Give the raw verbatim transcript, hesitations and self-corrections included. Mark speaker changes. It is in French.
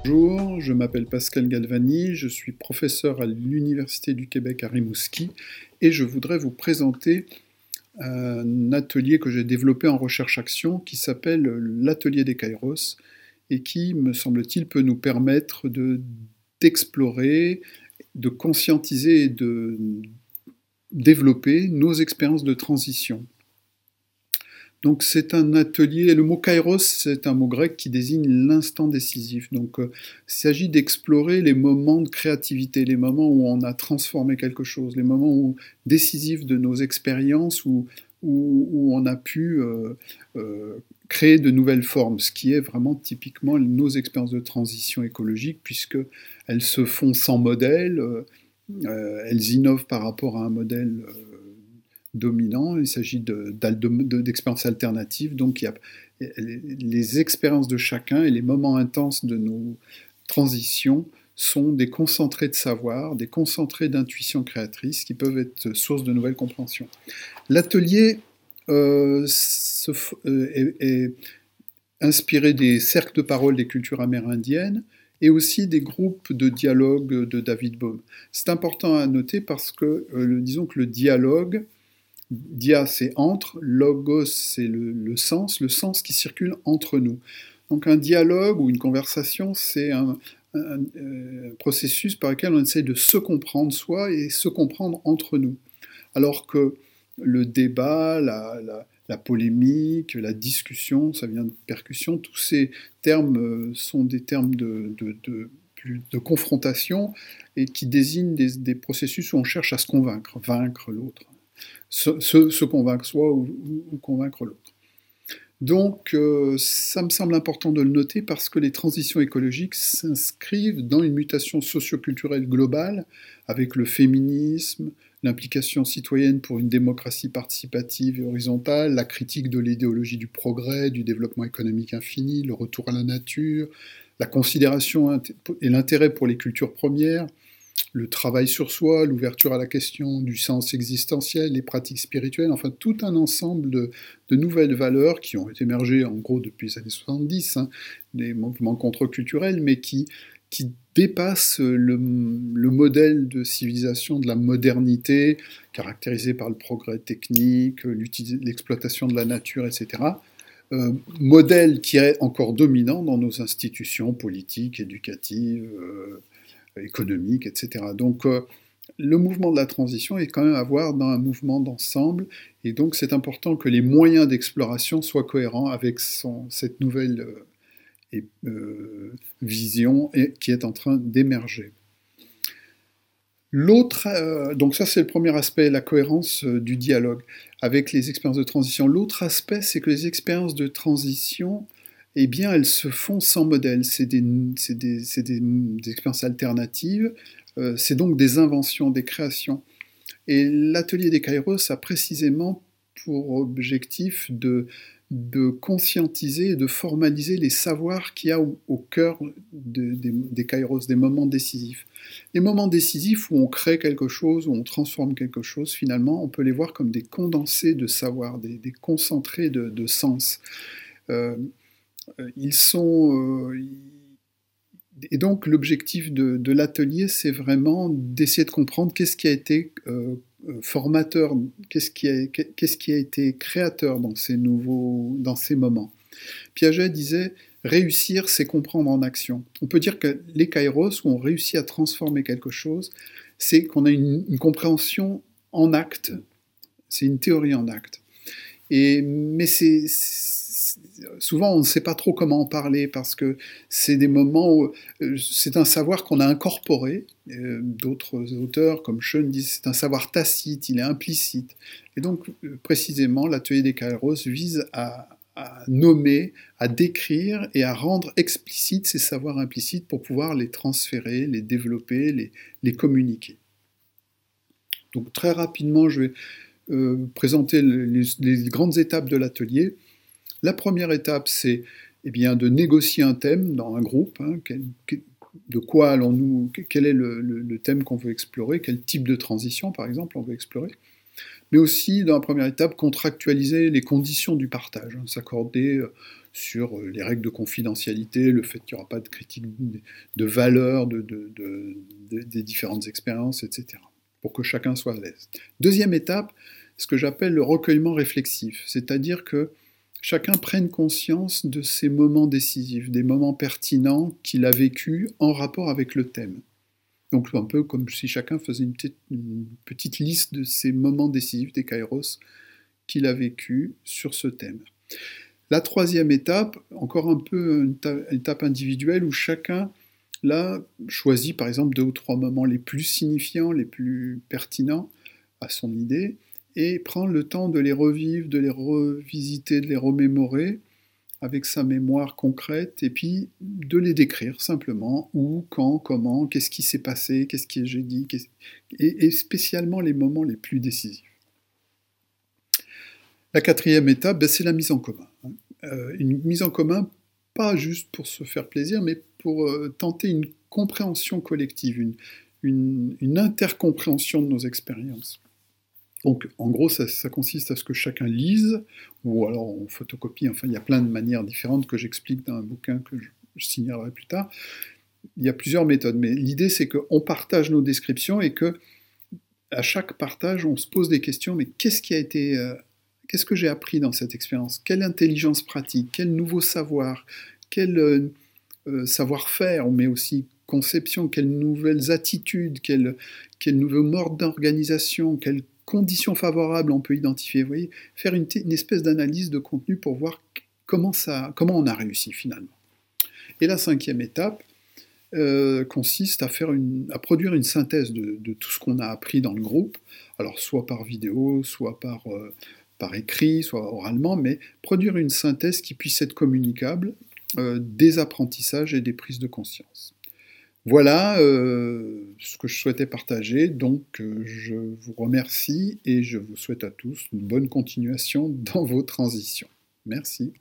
Speaker 1: Bonjour, je m'appelle Pascal Galvani, je suis professeur à l'Université du Québec à Rimouski et je voudrais vous présenter un atelier que j'ai développé en recherche-action qui s'appelle l'atelier des Kairos et qui, me semble-t-il, peut nous permettre de, d'explorer, de conscientiser et de développer nos expériences de transition. Donc c'est un atelier, le mot kairos, c'est un mot grec qui désigne l'instant décisif. Donc euh, il s'agit d'explorer les moments de créativité, les moments où on a transformé quelque chose, les moments où, décisifs de nos expériences où, où, où on a pu euh, euh, créer de nouvelles formes, ce qui est vraiment typiquement nos expériences de transition écologique, puisqu'elles se font sans modèle, euh, euh, elles innovent par rapport à un modèle euh, dominant, il s'agit de, de, d'expériences alternatives, donc il y a les expériences de chacun et les moments intenses de nos transitions sont des concentrés de savoir, des concentrés d'intuition créatrice qui peuvent être source de nouvelles compréhensions. L'atelier euh, se, euh, est, est inspiré des cercles de parole des cultures amérindiennes et aussi des groupes de dialogue de David Bohm. C'est important à noter parce que, euh, disons que le dialogue, dia c'est entre, logos c'est le, le sens, le sens qui circule entre nous. Donc un dialogue ou une conversation, c'est un, un, un processus par lequel on essaie de se comprendre soi et se comprendre entre nous. Alors que le débat, la, la, la polémique, la discussion, ça vient de percussion, tous ces termes sont des termes de, de, de, de confrontation et qui désignent des, des processus où on cherche à se convaincre, vaincre l'autre. Se, se, se convaincre soi ou, ou convaincre l'autre. Donc, euh, ça me semble important de le noter parce que les transitions écologiques s'inscrivent dans une mutation socioculturelle globale avec le féminisme, l'implication citoyenne pour une démocratie participative et horizontale, la critique de l'idéologie du progrès, du développement économique infini, le retour à la nature, la considération et l'intérêt pour les cultures premières, le travail sur soi, l'ouverture à la question du sens existentiel, les pratiques spirituelles, enfin tout un ensemble de, de nouvelles valeurs qui ont émergé en gros depuis les années soixante-dix, hein, des mouvements contre-culturels, mais qui, qui dépassent le, le modèle de civilisation de la modernité, caractérisé par le progrès technique, l'exploitation de la nature, et cetera. Euh, modèle qui est encore dominant dans nos institutions politiques, éducatives, euh, économique, et cetera. Donc euh, le mouvement de la transition est quand même à voir dans un mouvement d'ensemble, et donc c'est important que les moyens d'exploration soient cohérents avec son, cette nouvelle euh, et, euh, vision et, qui est en train d'émerger. L'autre, euh, donc ça c'est le premier aspect, la cohérence euh, du dialogue avec les expériences de transition. L'autre aspect, c'est que les expériences de transition, eh bien, elles se font sans modèle. C'est des, c'est des, c'est des, des expériences alternatives, euh, c'est donc des inventions, des créations. Et l'atelier des Kairos a précisément pour objectif de, de conscientiser et de formaliser les savoirs qu'il y a au, au cœur de, de, des Kairos, des moments décisifs. Les moments décisifs où on crée quelque chose, où on transforme quelque chose, finalement, on peut les voir comme des condensés de savoir, des, des concentrés de, de sens. Euh, ils sont... Euh, et donc l'objectif de, de l'atelier, c'est vraiment d'essayer de comprendre qu'est-ce qui a été euh, formateur, qu'est-ce qui, a, qu'est-ce qui a été créateur dans ces nouveaux, dans ces moments. Piaget disait « réussir, c'est comprendre en action ». On peut dire que les kairos, où on réussit à transformer quelque chose, c'est qu'on a une, une compréhension en acte, c'est une théorie en acte. Et, mais c'est, souvent on ne sait pas trop comment en parler parce que c'est des moments où c'est un savoir qu'on a incorporé. Euh, d'autres auteurs comme Schoen disent c'est un savoir tacite, il est implicite. Et donc précisément l'atelier des Kairos vise à, à nommer, à décrire et à rendre explicites ces savoirs implicites pour pouvoir les transférer, les développer, les, les communiquer. Donc très rapidement je vais euh, présenter les, les grandes étapes de l'atelier. La première étape, c'est eh bien, de négocier un thème dans un groupe. Hein, quel, de quoi allons-nous, quel est le, le, le thème qu'on veut explorer, quel type de transition, par exemple, on veut explorer. Mais aussi, dans la première étape, contractualiser les conditions du partage, hein, s'accorder sur les règles de confidentialité, le fait qu'il n'y aura pas de critique de valeur de, de, de, de, des différentes expériences, et cetera, pour que chacun soit à l'aise. Deuxième étape, ce que j'appelle le recueillement réflexif, c'est-à-dire que chacun prenne conscience de ces moments décisifs, des moments pertinents qu'il a vécus en rapport avec le thème. Donc un peu comme si chacun faisait une petite, une petite liste de ces moments décisifs, des kairos, qu'il a vécu sur ce thème. La troisième étape, encore un peu une, une étape individuelle où chacun là choisit par exemple deux ou trois moments les plus signifiants, les plus pertinents à son idée, et prend le temps de les revivre, de les revisiter, de les remémorer avec sa mémoire concrète, et puis de les décrire simplement, où, quand, comment, qu'est-ce qui s'est passé, qu'est-ce que j'ai dit, et, et spécialement les moments les plus décisifs. La quatrième étape, ben, c'est la mise en commun. Euh, une mise en commun, pas juste pour se faire plaisir, mais pour euh, tenter une compréhension collective, une, une, une intercompréhension de nos expériences. Donc, en gros, ça, ça consiste à ce que chacun lise, ou alors on photocopie, enfin, il y a plein de manières différentes que j'explique dans un bouquin que je, je signalerai plus tard. Il y a plusieurs méthodes, mais l'idée, c'est qu'on partage nos descriptions et que, à chaque partage, on se pose des questions, mais qu'est-ce qui a été... Euh, qu'est-ce que j'ai appris dans cette expérience? Quelle intelligence pratique? Quel nouveau savoir? Quel euh, euh, savoir-faire? Mais aussi conception? Quelles nouvelles attitudes? Quels quel nouveaux modes d'organisation? Quelles conditions favorables on peut identifier? Vous voyez, faire une, une espèce d'analyse de contenu pour voir comment, ça, comment on a réussi finalement. Et la cinquième étape euh, consiste à, faire une, à produire une synthèse de, de tout ce qu'on a appris dans le groupe, alors soit par vidéo, soit par... Euh, par écrit, soit oralement, mais produire une synthèse qui puisse être communicable euh, des apprentissages et des prises de conscience. Voilà euh, ce que je souhaitais partager, donc euh, je vous remercie et je vous souhaite à tous une bonne continuation dans vos transitions. Merci.